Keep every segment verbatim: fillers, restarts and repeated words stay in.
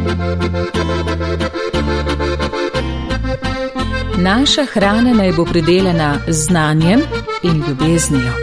Naša hrana naj bo pridelana z znanjem in ljubeznijo.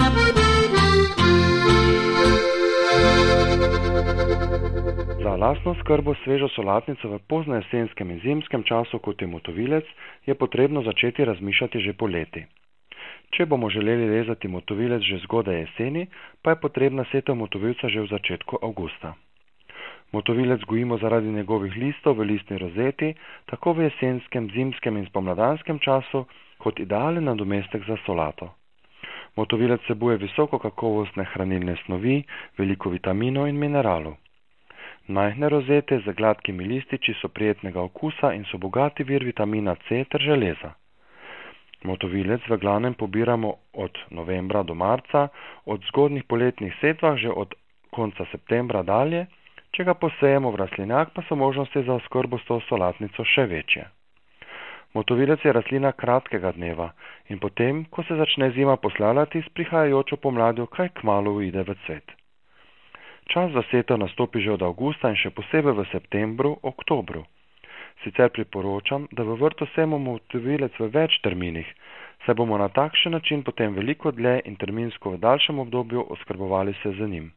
Za lastno skrbo svežo solatnico v poznojesenskem in zimskem času, kot je motovilec, je potrebno začeti razmišljati že poleti. Če bomo želeli rezati motovilec že zgodaj jeseni, pa je potrebna setev motovilca že v začetku avgusta. Motovilec gojimo zaradi njegovih listov v listni rozeti, tako v jesenskem, zimskem in spomladanskem času, kot idealen nadomestek za solato. Motovilec vsebuje visoko kakovostne hranilne snovi, veliko vitaminov in mineralov. Majhne rozete z gladkimi lističi so prijetnega okusa in so bogati vir vitamina C ter železa. Motovilec v glavnem pobiramo od novembra do marca, od zgodnjih poletnih setvah že od konca septembra dalje, če ga posejemo v rastlinjak, pa so možnosti za oskrbo s to solatnico še večje. Motovilec je rastlina kratkega dneva in potem, ko se začne zima poslavljati, s prihajajočo pomladjo kaj kmalu uide v cvet. Čas za setev nastopi že od avgusta in še posebej v septembru, oktobru. Sicer priporočam, da v vrtu sejemo motovilec v več terminih, saj bomo na takšen način potem veliko dlje in terminsko v daljšem obdobju oskrbovali se z njim.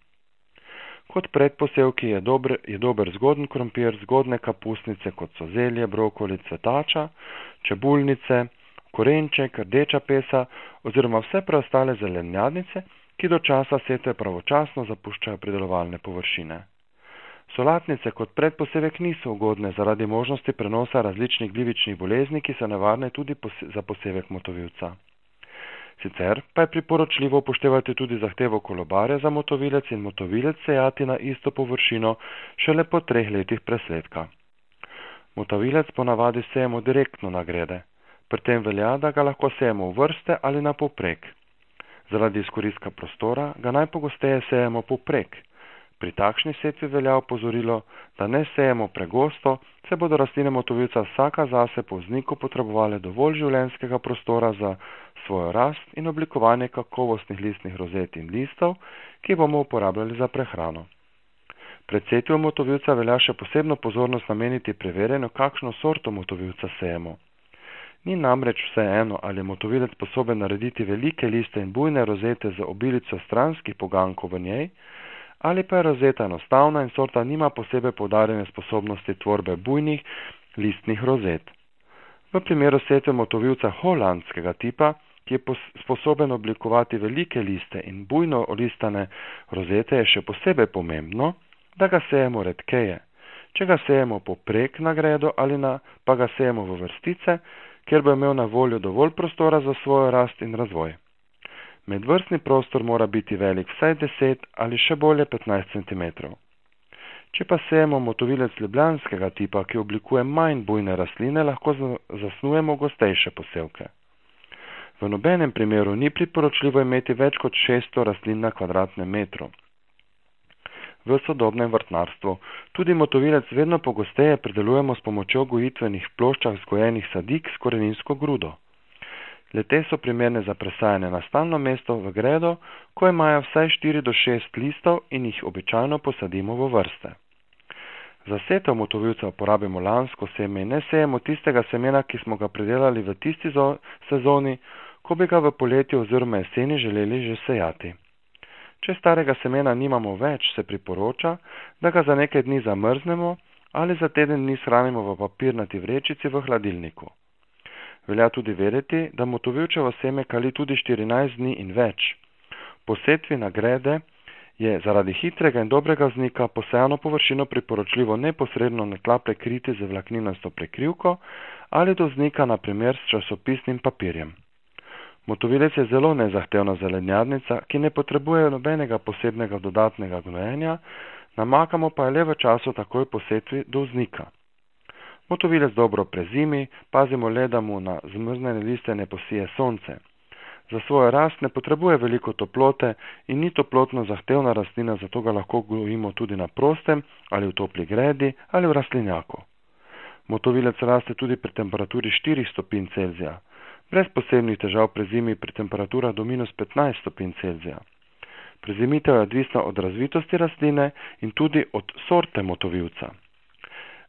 Kot predposevki je dober, je dober zgoden krompir, zgodne kapusnice, kot so zelje, brokoli, cvetača, čebulnice, korenček, rdeča pesa oziroma vse preostale zelenjadnice, ki do časa setve pravočasno zapuščajo pridelovalne površine. Solatnice kot predposevek niso ugodne zaradi možnosti prenosa različnih glivičnih bolezni, ki so nevarne tudi za posevek motovilca. Sicer pa je priporočljivo upoštevati tudi zahtevo kolobarja za motovilec in motovilec sejati na isto površino šele po treh letih presledka. Motovilec ponavadi sejemo direktno na grede, pri tem velja, da ga lahko sejemo v vrste ali na povprek. Zaradi izkoristka prostora ga najpogosteje sejemo povprek. Pri takšni setvi velja opozorilo, da ne sejemo pregosto, se bodo rastline motovilca vsaka zase po vzniku potrebovale dovolj življenjskega prostora za svojo rast in oblikovanje kakovostnih listnih rozet in listov, ki bomo uporabljali za prehrano. Pred setvijo motovilca velja še posebno pozornost nameniti preverjanju, kakšno sorto motovilca sejemo. Ni namreč vseeno, ali je motovilec sposoben narediti velike liste in bujne rozete z obilico stranskih pogankov v njej, ali pa je rozeta enostavna in sorta nima posebej poudarjene sposobnosti tvorbe bujnih listnih rozet. V primeru setve motovilca holandskega tipa, ki je sposoben oblikovati velike liste in bujno olistane rozete, je še posebej pomembno, da ga sejemo redkeje. Če ga sejemo poprek na gredo ali na, pa ga sejemo v vrstice, kjer bo imel na voljo dovolj prostora za svojo rast in razvoj. Medvrstni prostor mora biti velik vsaj deset ali še bolje petnajst centimetrov. Če pa sejemo motovilec ljubljanskega tipa, ki oblikuje manj bujne rastline, lahko zasnujemo gostejše posevke. V nobenem primeru ni priporočljivo imeti več kot šeststo rastlin na kvadratnem metru. V sodobnem vrtnarstvu tudi motovilec vedno pogosteje pridelujemo s pomočjo gojitvenih ploščah vzgojenih sadik s koreninsko grudo. Le-te so primerne za presajanje na stalno mesto v gredo, ko imajo vsaj štiri do šest listov in jih običajno posadimo v vrste. Za setev motovilca uporabimo lansko seme in ne sejemo tistega semena, ki smo ga pridelali v tisti sezoni, ko bi ga v poletju oziroma jeseni želeli že sejati. Če starega semena nimamo več, se priporoča, da ga za nekaj dni zamrznemo ali za teden dni shranimo v papirnati vrečici v hladilniku. Velja tudi vedeti, da motovilčevo seme kali tudi štirinajst dni in več. Po setvi na grede je zaradi hitrega in dobrega vznika posejano površino priporočljivo neposredno na tla prekriti z vlakninasto prekrivko ali do vznika na primer s časopisnim papirjem. Motovilec je zelo nezahtevna zelenjadnica, ki ne potrebuje nobenega posebnega dodatnega gnojenja, namakamo pa je le v času takoj po setvi do vznika. Motovilec dobro prezimi, pazimo le, da mu na zmrznjene liste ne posije sonce. Za svojo rast ne potrebuje veliko toplote in ni toplotno zahtevna rastlina, zato ga lahko gojimo tudi na prostem ali v topli gredi ali v rastlinjaku. Motovilec raste tudi pri temperaturi štiri stopinj Celzija. Brez posebnih težav prezimi pri temperaturah do minus petnajst stopinj Celzija. Prezimitev je odvisna od razvitosti rastline in tudi od sorte motovilca.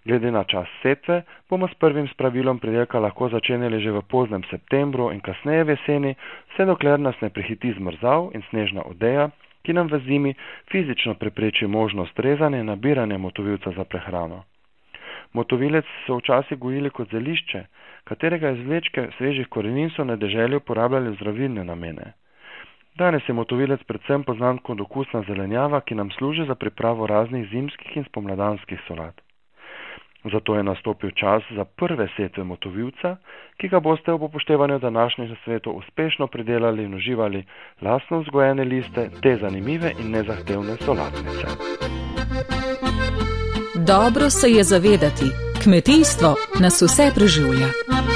Glede na čas setve bomo s prvim spravilom pridelka lahko začenjali že v poznem septembru in kasneje v jeseni, vse dokler nas ne prehiti zmrzav in snežna odeja, ki nam v zimi fizično prepreči možnost rezanja in nabiranja motovilca za prehrano. Motovilec so včasih gojili kot zelišče, katerega izvlečke svežih korenin so na deželi uporabljali v zdravilne namene. Danes je motovilec predvsem poznan kot okusna zelenjava, ki nam služi za pripravo raznih zimskih in spomladanskih solat. Zato je nastopil čas za prve setve motovilca, ki ga boste ob upoštevanju današnjih svetov uspešno pridelali in uživali lastno vzgojene liste te zanimive in nezahtevne solatnice. Dobro se je zavedati, kmetijstvo nas vse preživlja.